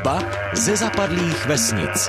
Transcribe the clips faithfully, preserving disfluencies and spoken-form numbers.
Hudba ze zapadlých vesnic.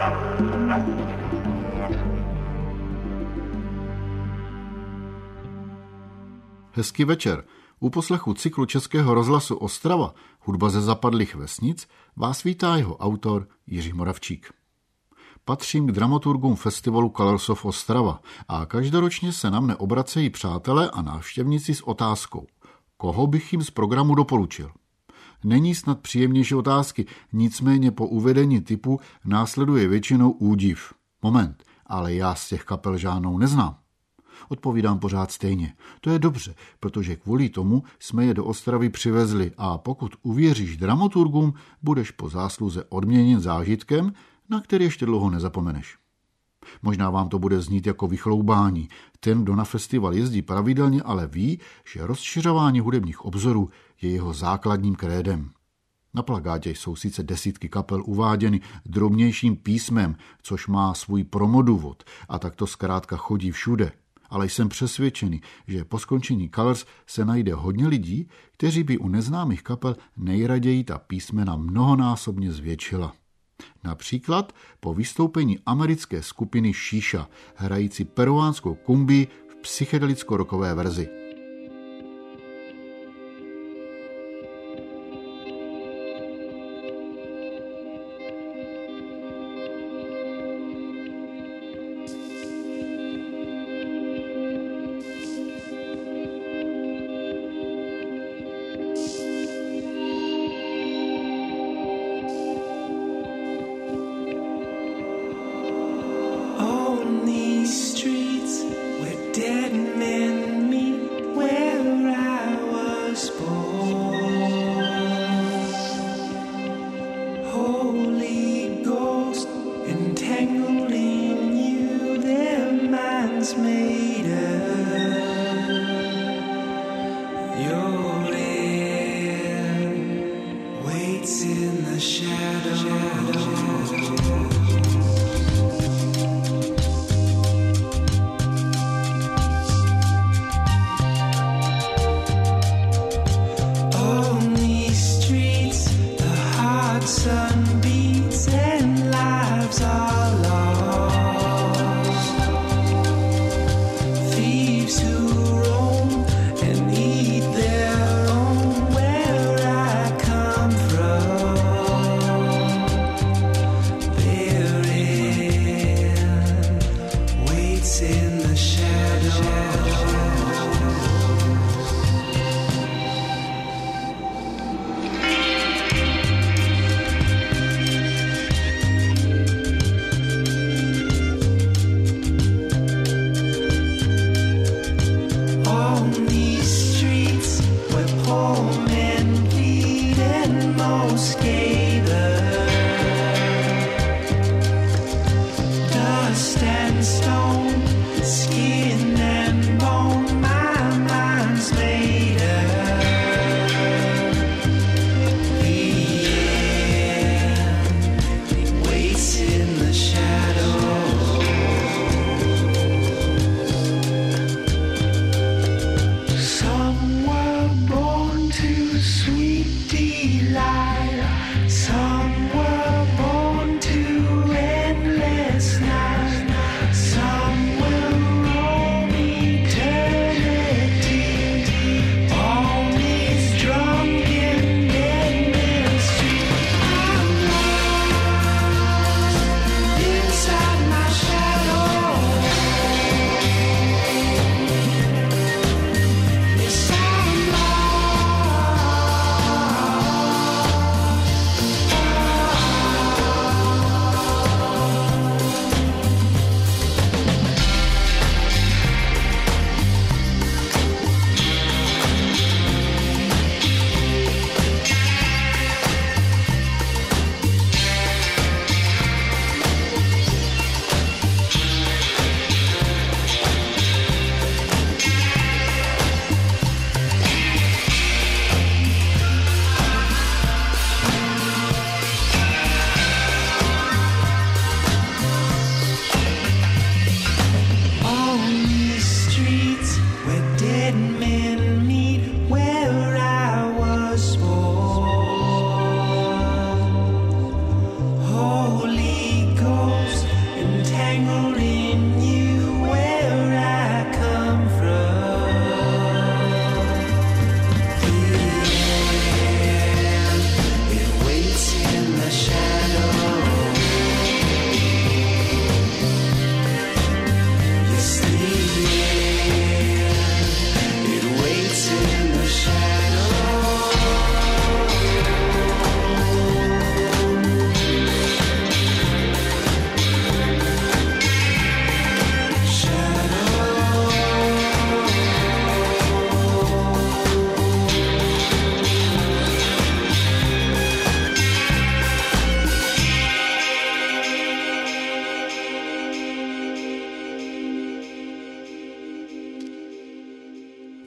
Hezký večer. U poslechu cyklu Českého rozhlasu Ostrava Hudba ze zapadlých vesnic vás vítá jeho autor Jiří Moravčík. Patřím k dramaturgům festivalu Colors of Ostrava a každoročně se na mne obracejí přátelé a návštěvníci s otázkou, koho bych jim z programu doporučil. Není snad příjemnější otázky, nicméně po uvedení typu následuje většinou údiv. Moment, ale já z těch kapel žádnou neznám. Odpovídám pořád stejně. To je dobře, protože kvůli tomu jsme je do Ostravy přivezli a pokud uvěříš dramaturgům, budeš po zásluze odměněn zážitkem, na který ještě dlouho nezapomeneš. Možná vám to bude znít jako vychloubání. Ten, kdo na festival jezdí pravidelně, ale ví, že rozšiřování hudebních obzorů je jeho základním krédem. Na plakátě jsou sice desítky kapel uváděny drobnějším písmem, což má svůj promodůvod a tak to zkrátka chodí všude. Ale jsem přesvědčený, že po skončení Colors se najde hodně lidí, kteří by u neznámých kapel nejraději ta písmena mnohonásobně zvětšila. Například po vystoupení americké skupiny Šíša, hrající peruánskou kumbii v psychedelicko-rockové verzi. Feet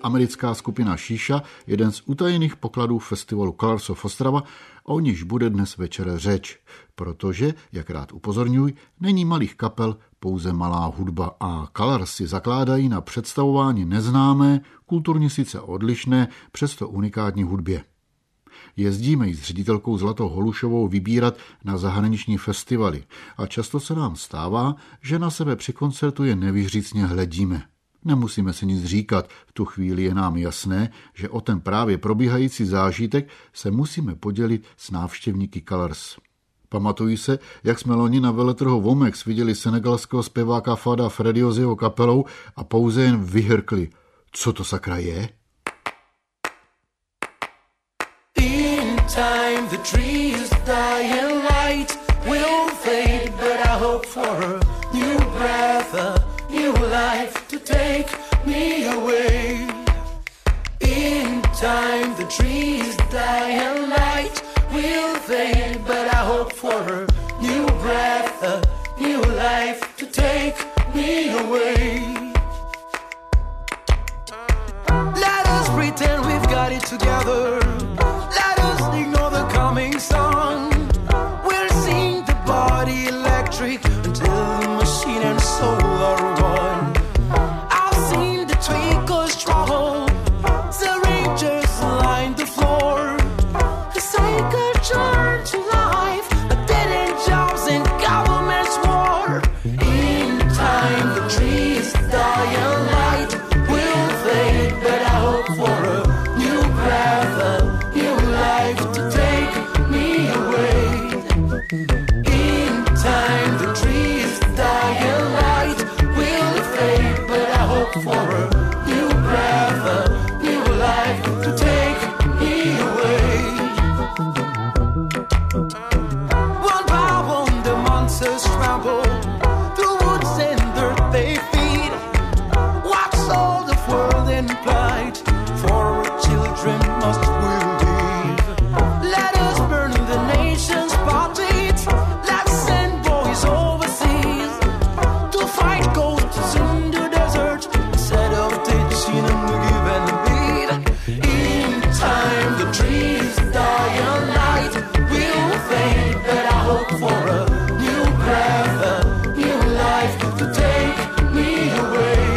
americká skupina Šíša, jeden z utajených pokladů festivalu Colors of Ostrava, o níž bude dnes večer řeč, protože, jak rád upozorňuji, není malých kapel, pouze malá hudba a Colors si zakládají na představování neznámé, kulturně sice odlišné, přesto unikátní hudbě. Jezdíme ji s ředitelkou Zlatou Holušovou vybírat na zahraniční festivaly a často se nám stává, že na sebe při koncertu jen nevyřícně hledíme. Nemusíme si nic říkat, v tu chvíli je nám jasné, že o ten právě probíhající zážitek se musíme podělit s návštěvníky Colors. Pamatují se, jak jsme loni na veletrhu Womex viděli senegalského zpěváka Fada Freddyho s jeho kapelou a pouze jen vyhrkli. Co to sakra je? Time the trees die and light will fade, but I hope for a new breath, a new life to take me away. In time the trees die and light will fade, but I hope for a new breath, a new life to take me away. Let us pretend we've got it together. Ignore the coming sun. We'll sing the body electric until the machine and soul are one. I've seen the tweakers struggle, the rangers line the floor. The cycle turn to life, a dead end jobs and government's war. In time the trees die and light will fade, but I hope for a new breath, a new life to take me away. In time the trees die and light will fade, but I hope for a new breath, a new life to take me away. One by one the monsters trample the woods and dirt they feed. Watch all the world in plight, for our children must will leave. Let us burn the nation's parties. Let's send boys overseas to fight ghosts in the desert instead of teaching them to give and lead. In time the trees die and light will fade, but I hope for a new breath, a new life to take me away.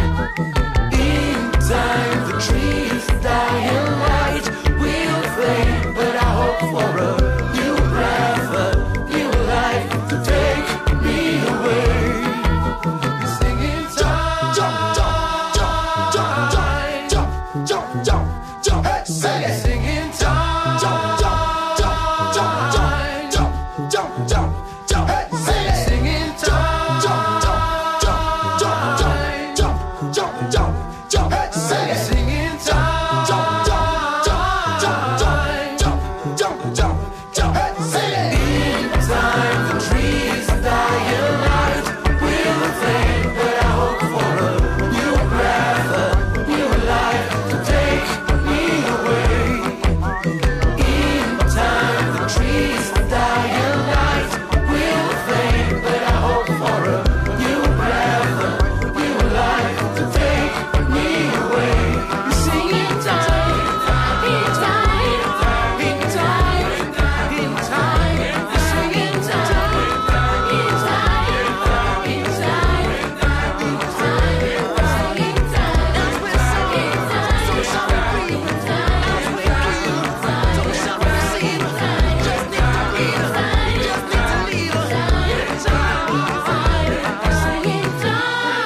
In time the trees die and light will fade, but I hope for a new breath, a new life to take me away. Singing jump, jump, jump, jump, jump, jump, jump, jump, jump, hey, sing it. Singing jump, jump, jump, jump, jump, jump, jump, jump, jump, hey, sing it. Singing jump, jump, jump, jump, jump, jump, jump, jump, jump, hey, sing it. Singing jump, jump, jump, jump, jump, jump, jump, jump, hey, sing it. In time the trees die and light will fade, but I hope for a new breath, a new life to take me away. In time the trees die and light will fade, but I hope for a new breath, a new life to take me away. Sing in time, in time, in time, in time. Sing in time, in time, in time, in time. Sing in time, as we're singing time, so shall we breathe in time, as we breathe time, so shall we sing in time. Just need to breathe time, just need to leave time, time, sing in time.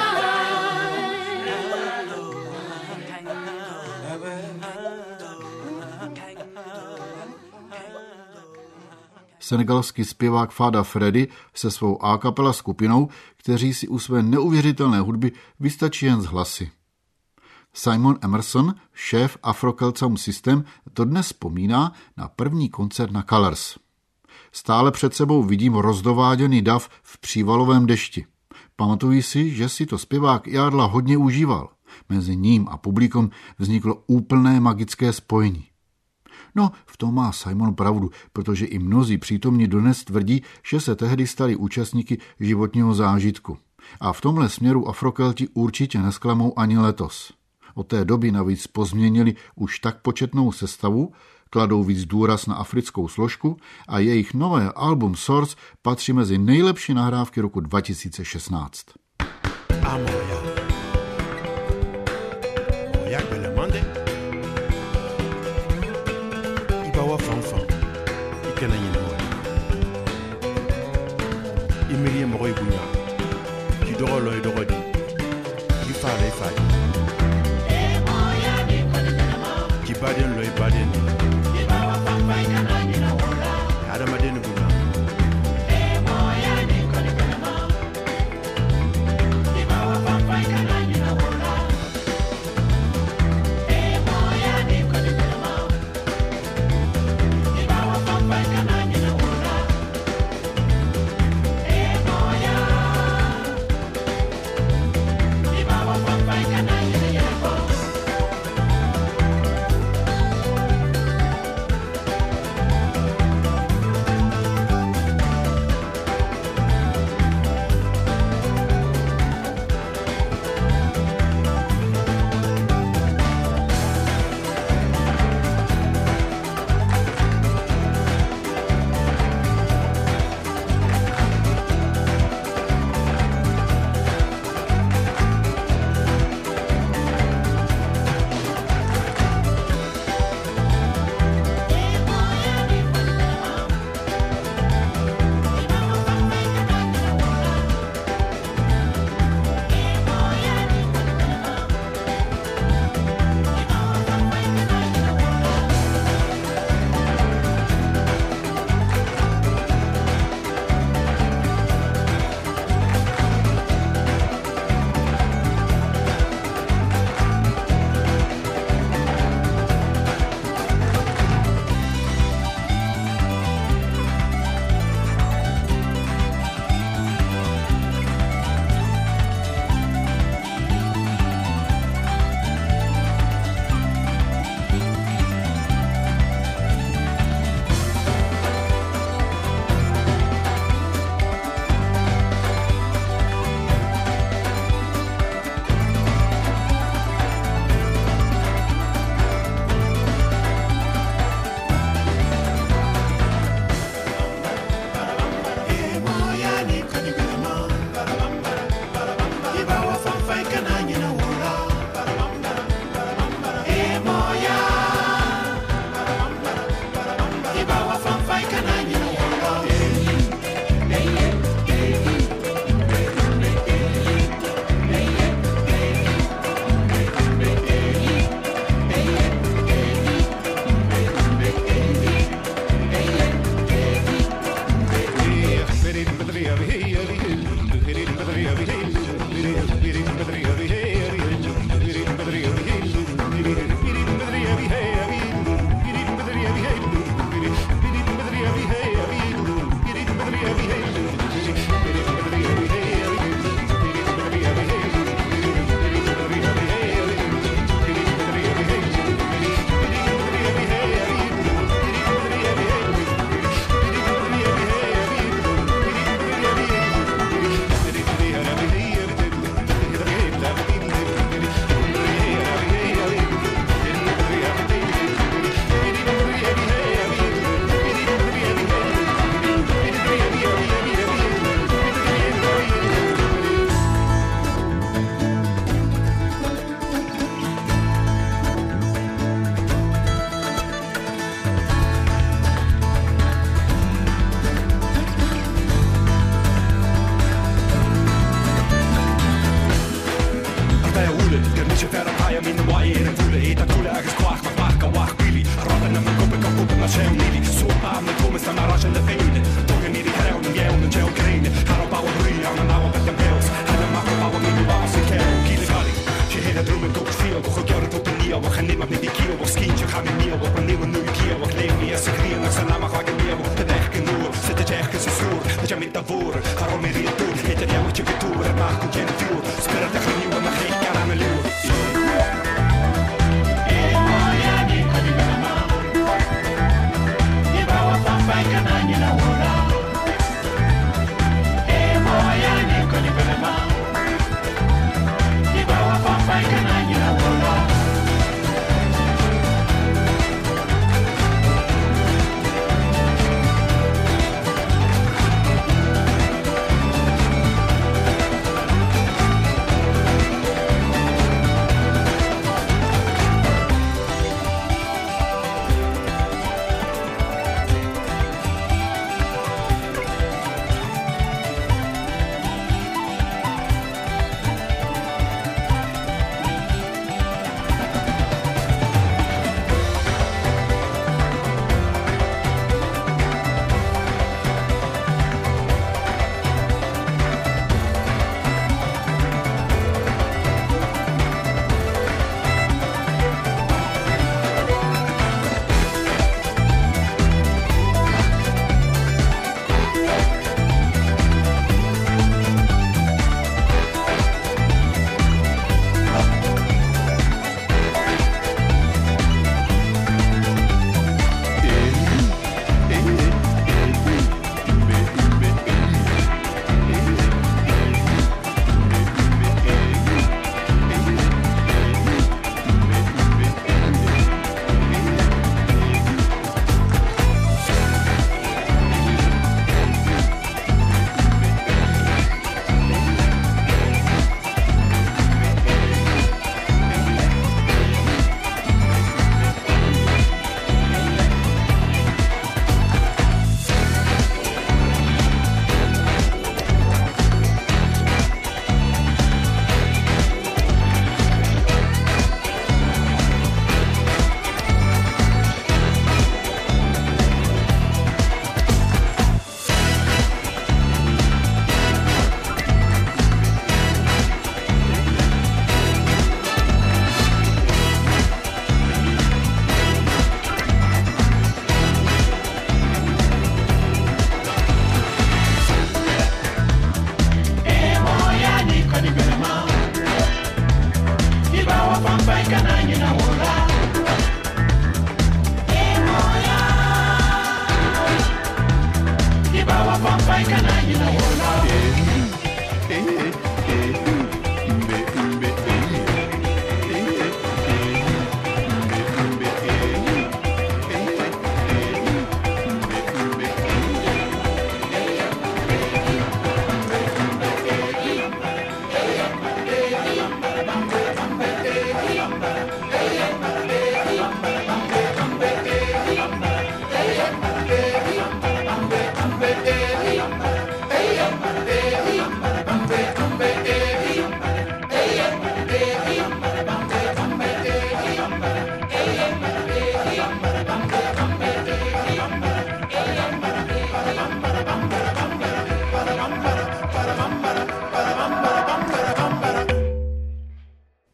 Senegalský zpěvák Fada Freddy se svou a cappella skupinou, kteří si u své neuvěřitelné hudby vystačí jen z hlasy. Simon Emerson, šéf Afro-Celt Sound System, to dnes vzpomíná na první koncert na Colors. Stále před sebou vidím rozdováděný dav v přívalovém dešti. Pamatuji si, že si to zpěvák Jádla hodně užíval. Mezi ním a publikum vzniklo úplné magické spojení. No, v tom má Simon pravdu, protože i mnozí přítomní dodnes tvrdí, že se tehdy stali účastníky životního zážitku. A v tomhle směru Afrokelti určitě nesklamou ani letos. Od té doby navíc pozměnili už tak početnou sestavu, kladou víc důraz na africkou složku a jejich nové album Source patří mezi nejlepší nahrávky roku dva tisíce šestnáct.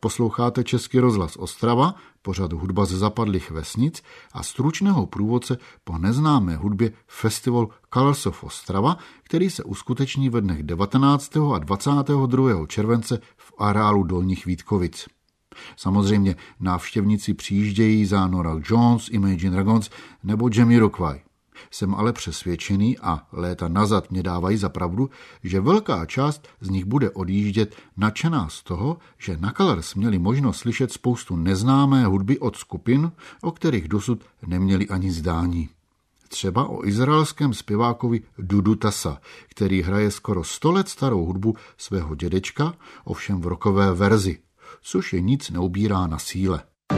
Posloucháte Český rozhlas Ostrava, pořad Hudba ze zapadlých vesnic a stručného průvodce po neznámé hudbě festival Colors of Ostrava, který se uskuteční ve dnech devatenáctého a dvacátého druhého července v areálu Dolních Vítkovic. Samozřejmě návštěvníci přijíždějí za Norah Jones, Imagine Dragons nebo Jamiroquai. Jsem ale přesvědčený a léta nazad mě dávají za pravdu, že velká část z nich bude odjíždět nadšená z toho, že na Colors měli možnost slyšet spoustu neznámé hudby od skupin, o kterých dosud neměli ani zdání. Třeba o izraelském zpěvákovi Dudu Tassa, který hraje skoro sto let starou hudbu svého dědečka, ovšem v rockové verzi, což je nic neubírá na síle.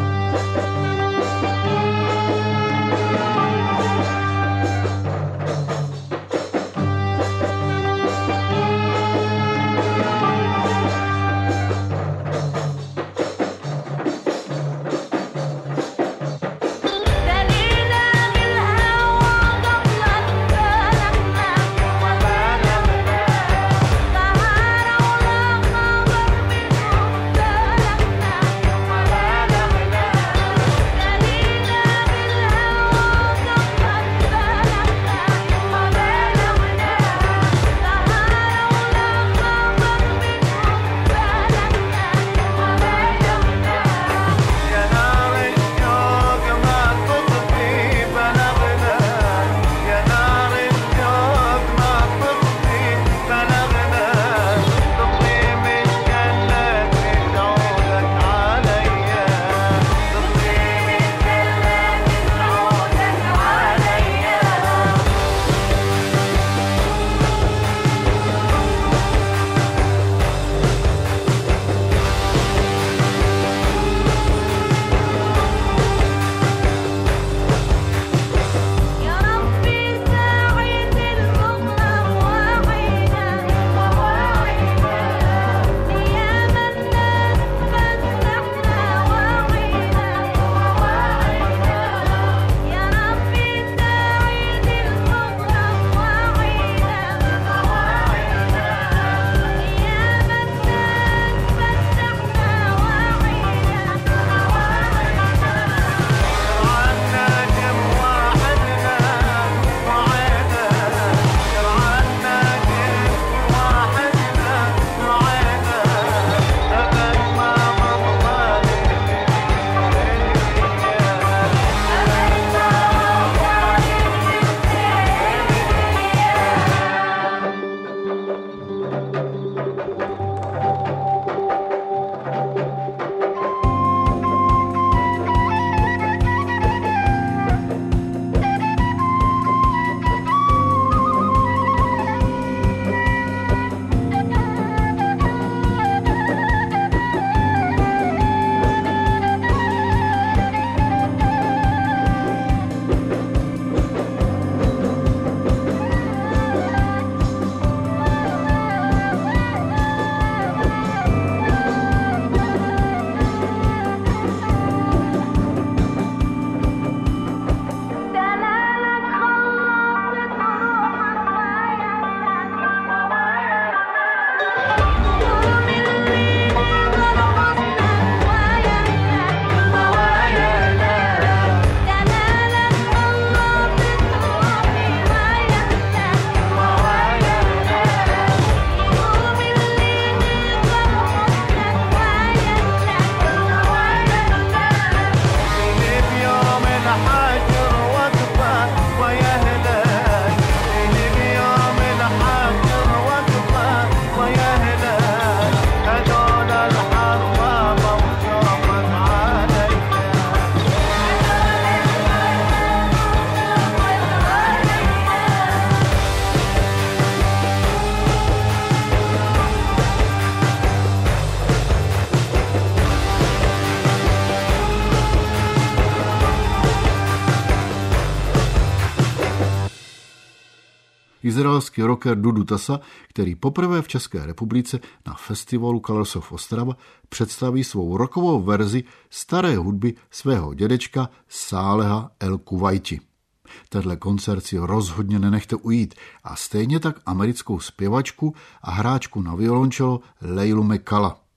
izraelský rocker Dudu Tassa, který poprvé v České republice na festivalu Colors of Ostrava představí svou rockovou verzi staré hudby svého dědečka Sáleha El Kuwaiti. Tenhle koncert si rozhodně nenechte ujít a stejně tak americkou zpěvačku a hráčku na violončelo Leilu McCalla.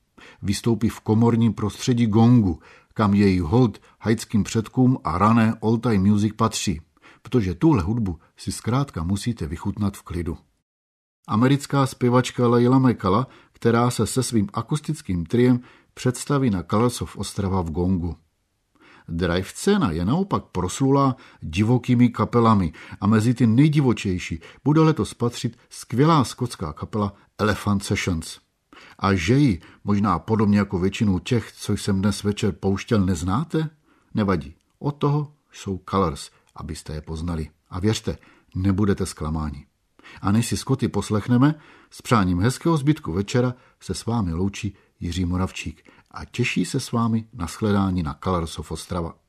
vystoupí v komorním prostředí gongu, kam její hold haitským předkům a rané all-time music patří, protože tuhle hudbu si zkrátka musíte vychutnat v klidu. Americká zpěvačka Leila McCalla, která se se svým akustickým triem představí na Colors of Ostrava v gongu. Drive scéna je naopak proslulá divokými kapelami a mezi ty nejdivočejší bude letos patřit skvělá skotská kapela Elephant Sessions. A že ji, možná podobně jako většinu těch, co jsem dnes večer pouštěl, neznáte? Nevadí, od toho jsou Colors, abyste je poznali. A věřte, nebudete zklamáni. A než si Skoty poslechneme, s přáním hezkého zbytku večera se s vámi loučí Jiří Moravčík a těší se s vámi na shledání na Colors of Ostrava.